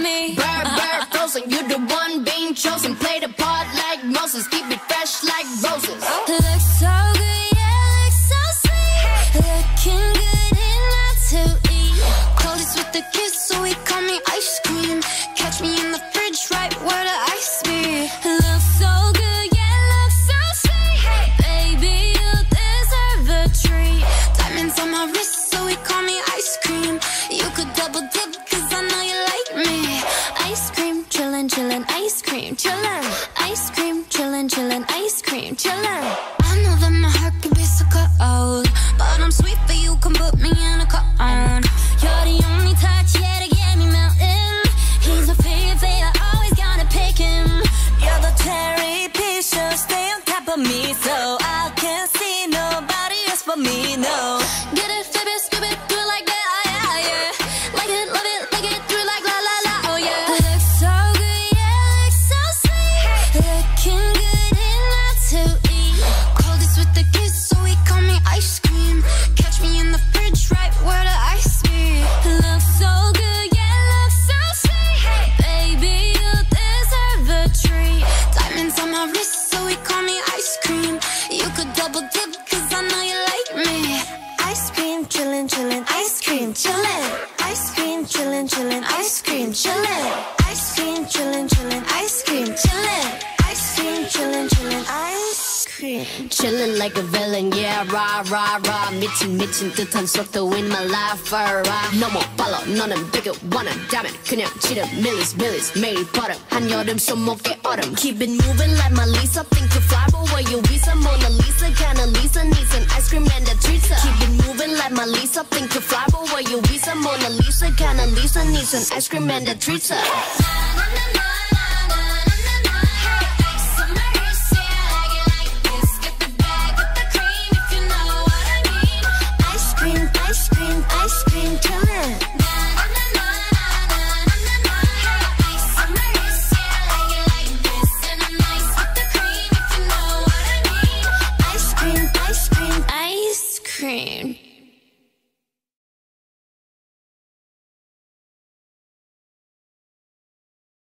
me. Bird, frozen, you the one being chosen. Play the part like Moses, keep it fresh like roses. Looks so good, yeah, looks so sweet. Looking good enough to eat. Coldest with the kiss, so he call me ice cream. Catch me in the fridge, right where the ice be. Looks so good, yeah, looks so sweet. Baby, you deserve a treat. Diamonds on my wrist, so he call me ice cream. You could double dip, cause I know you like me. Ice cream, chillin', chillin', ice cream, chillin'. Ice cream, chillin', chillin', ice cream, chillin'. I know that my heart can be so cold, but I'm sweet for you, come put me in a cone. You're the only touch, yeah, to get me melting. He's a favorite, always gotta pick him. You're the cherry piece, so stay on top of me, so I can't see nobody else for me, no. Get it, flip it, skip it, do it like that, yeah, yeah. Like it, love it, like it, through like la la la, oh yeah. Looks so good, yeah, looks so sweet. Looking good enough to eat. Coldest with the kiss, so he call me ice cream. Catch me in the fridge, right where the ice be. Looks so good, yeah, looks so sweet. Baby, you deserve a treat. Diamonds on my wrist, so he call me ice cream. You could double dip, cause I know you like me. Ice cream, chillin', chillin', ice cream, chillin'. Ice cream, chillin', chillin', ice cream, chillin'. Ice cream, chillin', chillin', ice cream, chillin'. Ice cream, chillin', chillin', ice cream. Chillin' like a villain, yeah, rah, rah, rah. 미친 듯한 속도 in my life, rah. 너무 빨라, 너는 되게 원한다면 그냥 지름 밀리스, 매일 버릇. 한여름 손목에 얼음. Keep it moving like my Lisa. Think you fly, but where you visa? Mona Lisa, kinda Lisa needs an ice cream and a treat. Keep it moving like my Lisa. Think you fly, but where you visa? Mona Lisa, kinda Lisa needs an ice cream and a treat.